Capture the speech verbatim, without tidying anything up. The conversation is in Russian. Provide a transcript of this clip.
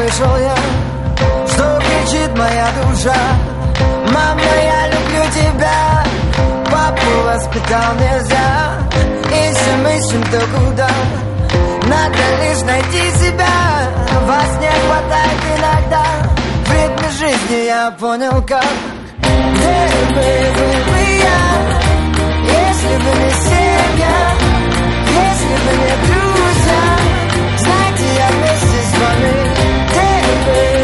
слышал я, что кричит моя душа. Мама, я люблю тебя. Папу воспитал нельзя. Ищем, ищем, то куда. Надо лишь найти себя. Вас не хватает иногда. В ритме жизни я понял как. Где бы был бы я, если бы не семья, если бы не друзья? Знаете, я вместе с вами. Где бы